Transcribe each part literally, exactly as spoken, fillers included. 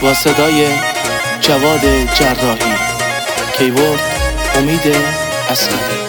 با صدای جواد جراحی، کیبورد امید اصغری.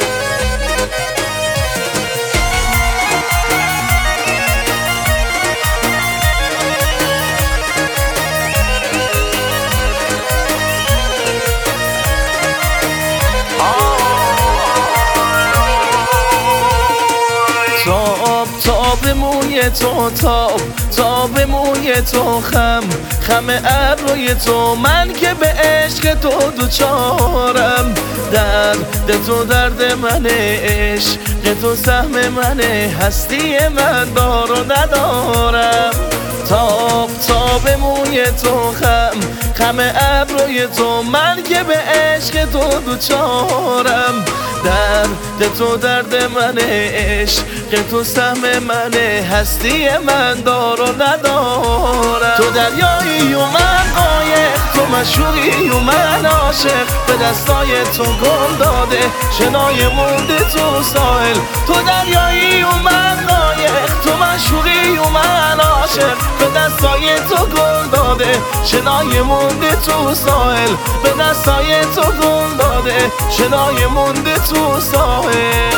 تاب تاب موی تو، تاب تاب موی تو، خم خم ابروی تو، من که به عشق تو دوچارم. درد تو درد منه، عشق تو سهم منه، هستی من دار و ندارم. تاب تاب موی تو، خم خم ابروی تو، من که به عشق تو دوچارم. درد تو درد منه، عشق تو سهم منه، هستی من دار و ندارم. تو دریایی و من قایق، تو مشوقی و من عاشق، به دستای تو گل داده شنای مونده تو ساحل. تو دریایی و من قایق، تو مشوقی و من عاشق، به دستای تو گل داده شنای مونده تو ساحل. به دستای تو گل داده شنای مونده تو ساحل.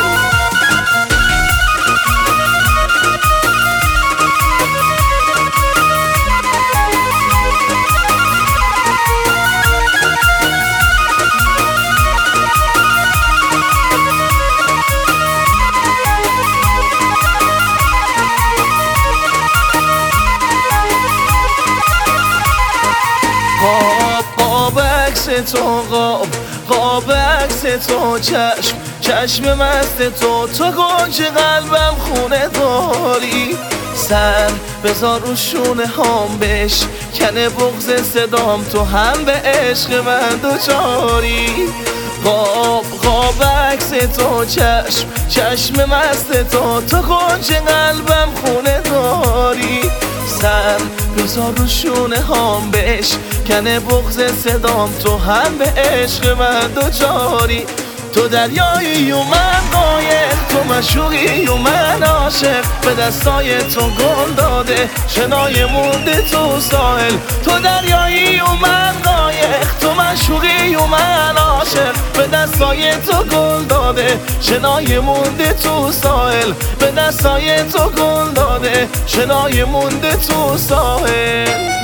قاب قاب عکس تو، قاب قاب عکس تو، چشم چشم مست تو، تو گنج قلبم خونه داری. سر بذار رو شونه هام، بش کنه بغض صدام، تو هم به عشق من دوچاری. قاب قاب عکس تو، چشم چشم مست تو، تو گنج قلبم خونه داری. سر بذار رو شونه هام، بش کنه بغض صدام، تو هم به عشق من دوچاری. تو دریایی و من قایق، تو مشوقی و من عاشق، به دستای تو گل داده شنای مونده تو ساحل. تو دریایی و من قایق، تو مشوقی و من عاشق، به دستای تو گل داده شنای مونده تو ساحل. به دستای تو گل داده شنای مونده تو ساحل.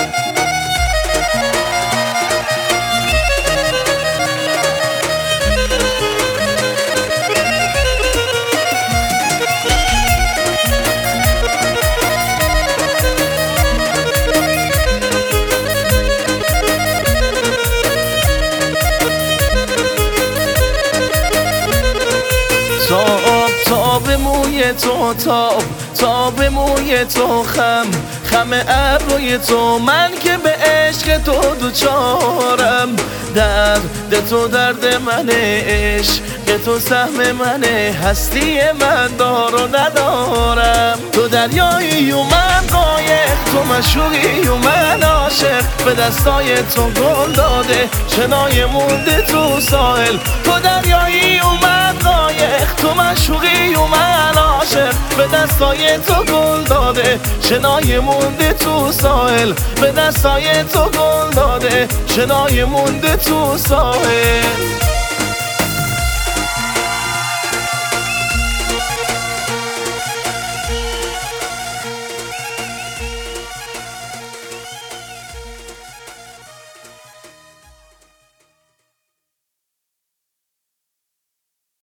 تاب تاب موی تو، تاب تاب موی تو، خم خم ابروی تو، من که به عشق تو دوچارم. درد تو درد منه، عشق تو سهم منه، هستی من دار و ندارم. تو دریایی و من قایق، تو مشوقی و من عاشق، به دستای تو گل داده شنای مونده تو ساحل. تو دریایی و من قایق، تو مشوقی و من عاشق، به دستای تو گل داده شنای مونده تو ساحل. به دستای تو گل داده شنای مونده تو ساحل.